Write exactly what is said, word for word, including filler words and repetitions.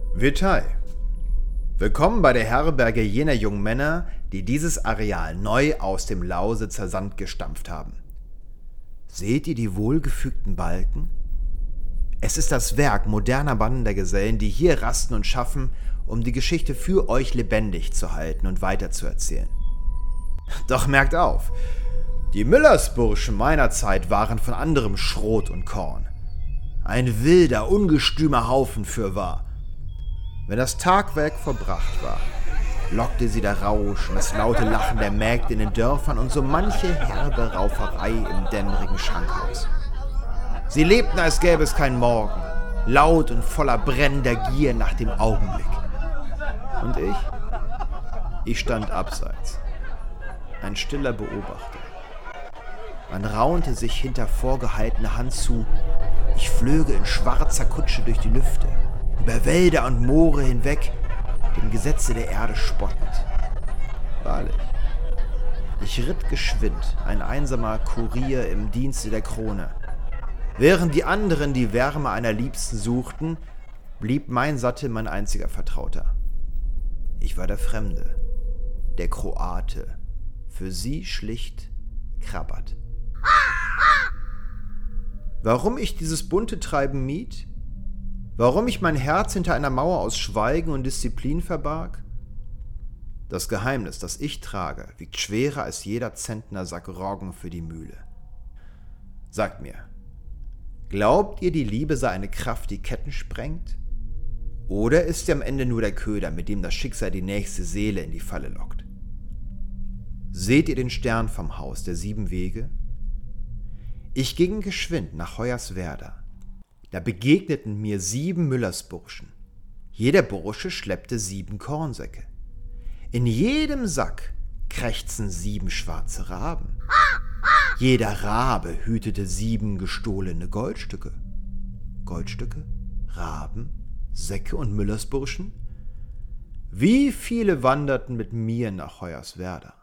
Vitae. Willkommen bei der Herberge jener jungen Männer, die dieses Areal neu aus dem Lausitzer Sand gestampft haben. Seht ihr die wohlgefügten Balken? Es ist das Werk moderner Banden der Gesellen, die hier rasten und schaffen, um die Geschichte für euch lebendig zu halten und weiterzuerzählen. Doch merkt auf, die Müllersburschen meiner Zeit waren von anderem Schrot und Korn. Ein wilder, ungestümer Haufen fürwahr. Wenn das Tagwerk verbracht war, lockte sie der Rausch und das laute Lachen der Mägde in den Dörfern und so manche herbe Rauferei im dämmerigen Schankhaus. Sie lebten, als gäbe es keinen Morgen, laut und voller brennender Gier nach dem Augenblick. Und ich? Ich stand abseits, ein stiller Beobachter. Man raunte sich hinter vorgehaltener Hand zu, ich flöge in schwarzer Kutsche durch die Lüfte, über Wälder und Moore hinweg, dem Gesetze der Erde spottend. Wahrlich, ich ritt geschwind, ein einsamer Kurier im Dienste der Krone. Während die anderen die Wärme einer Liebsten suchten, blieb mein Sattel mein einziger Vertrauter. Ich war der Fremde, der Kroate, für sie schlicht Krabat. Warum ich dieses bunte Treiben mied? Warum ich mein Herz hinter einer Mauer aus Schweigen und Disziplin verbarg? Das Geheimnis, das ich trage, wiegt schwerer als jeder Zentnersack Roggen für die Mühle. Sagt mir, glaubt ihr, die Liebe sei eine Kraft, die Ketten sprengt? Oder ist sie am Ende nur der Köder, mit dem das Schicksal die nächste Seele in die Falle lockt? Seht ihr den Stern vom Haus der sieben Wege? Ich ging geschwind nach Hoyerswerda. Da begegneten mir sieben Müllersburschen. Jeder Bursche schleppte sieben Kornsäcke. In jedem Sack krächzten sieben schwarze Raben. Jeder Rabe hütete sieben gestohlene Goldstücke. Goldstücke, Raben, Säcke und Müllersburschen? Wie viele wanderten mit mir nach Hoyerswerda?